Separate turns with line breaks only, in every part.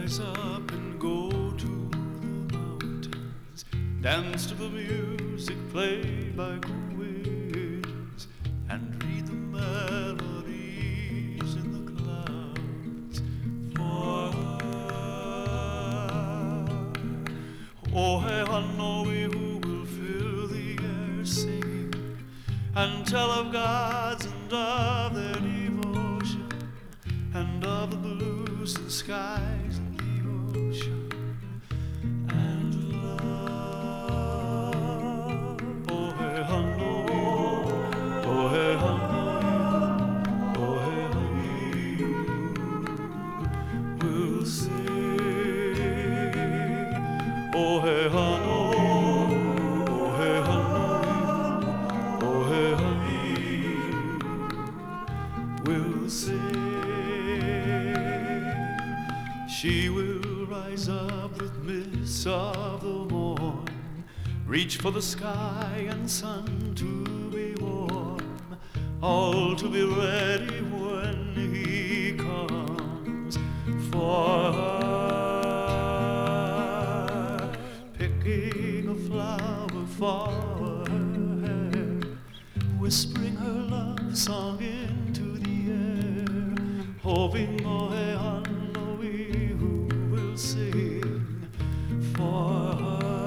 rise up and go to the mountains, dance to the music played by cool winds, and read the melodies in the clouds for her. Oh, hey, Hanoi, who will fill the air singing and tell of gods and of their devotion, and of the blues and skies and the ocean and love. Oh, hey, Hanoi, oh, hey, Hanoi, oh, hey, Hanoi, we'll sing. Oh, hey, Hanoi, oh, hey, Hanoi, oh, hey, Hanoi, we'll sing. She will rise up with mists of the morn, reach for the sky and sun to be warm, all to be ready when he comes for her, picking a flower for her hair, whispering her love song into the air, hoping oh hey who will sing for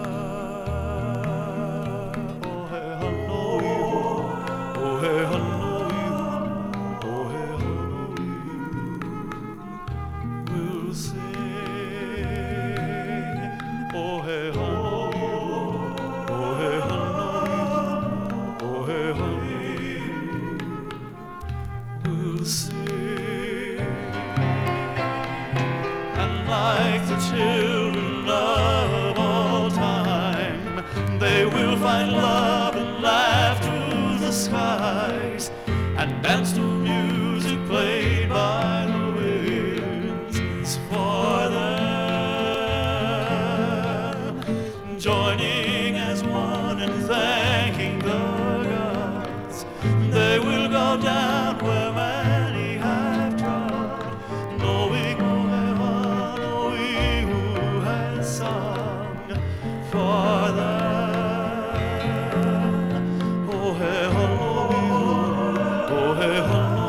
her. Oh hey Hanoi, oh hey Hanoi, oh hey Hanoi, we'll sing. Oh hey Hanoi, oh hey Hanoi, oh hey Hanoi, we'll sing. Like the children of all time, they will find love and laugh to the skies, and dance to music played by the winds for them, joining as one and thanking the gods. They will go down where many have trod, knowing song for them. Oh hey Hanoi, oh hey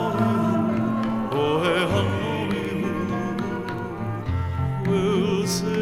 Hanoi, oh hey Hanoi, we'll sing.